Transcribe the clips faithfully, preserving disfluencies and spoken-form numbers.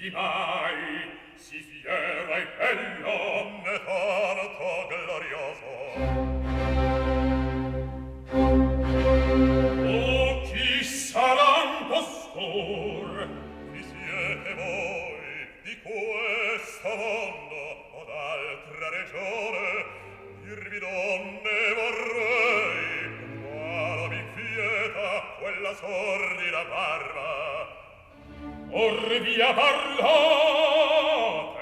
mai si fiera e bella né tanto glorioso. O chi saran costor? Chi siete voi di questo mondo o d'altra regione? Dirvi donne vorrei, quale mi quieta quella sordida barba. Or via parlate.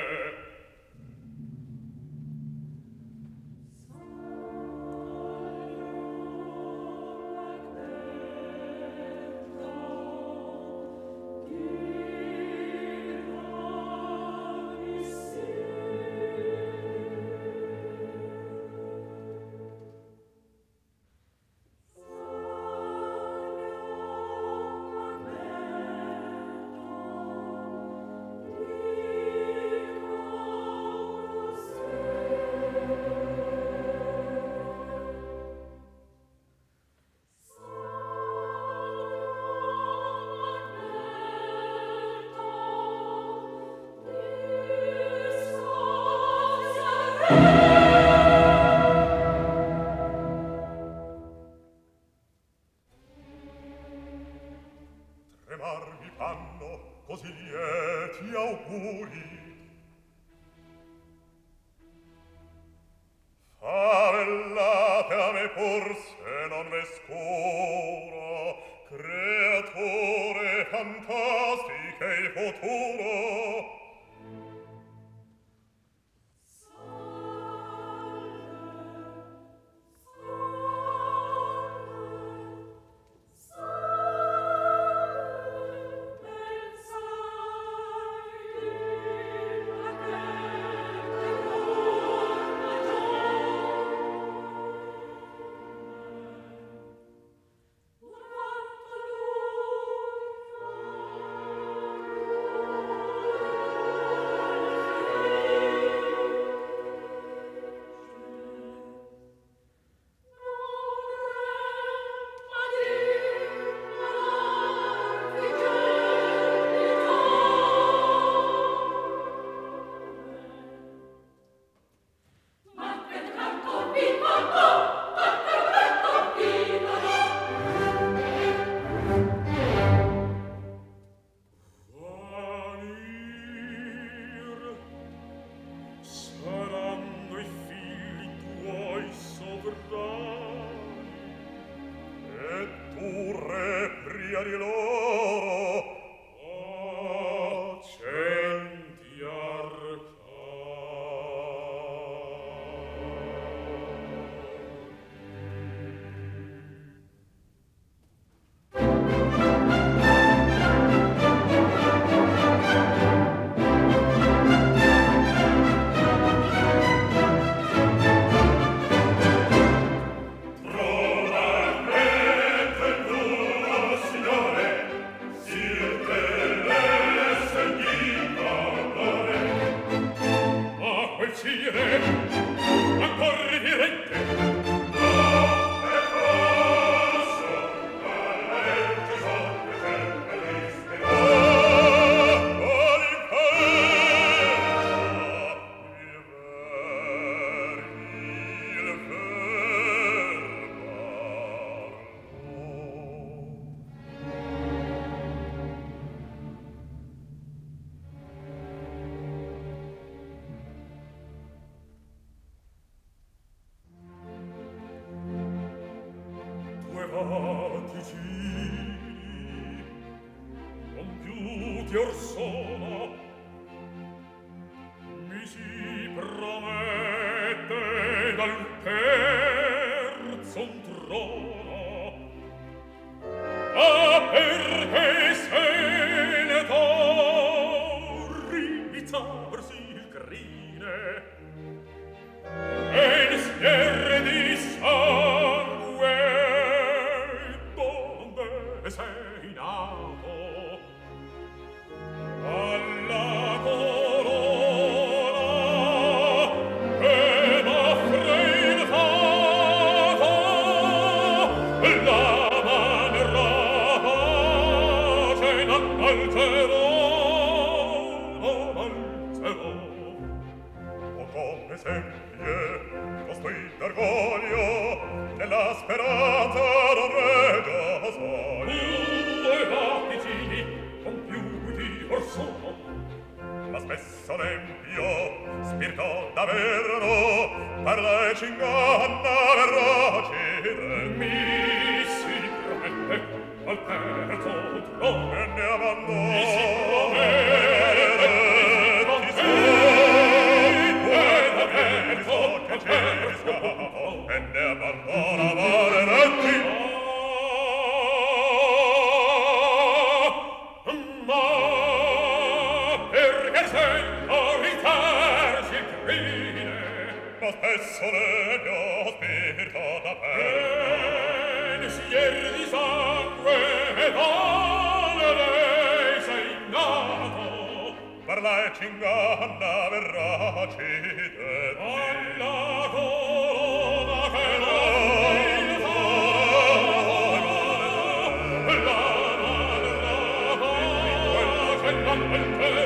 Tremar mi fanno così lieti auguri. Favellate a me forse non m'è scuro, creatore fantastiche il futuro. Alterò spesso l'empio, spirito davvero, parla e c'inganna verrocire. Mi si promette al terzo trono E ne abbandona. Mi si promette Ti ti so che cesca, e ne abbandona valeretti. Ma perché sento ritarsi il crine Ma spesso le mio spirito davvero. pensieri di sangue e dalle lei sei nato Parla e c'inganna verrocide. alla corona che non il la la la la la la la la la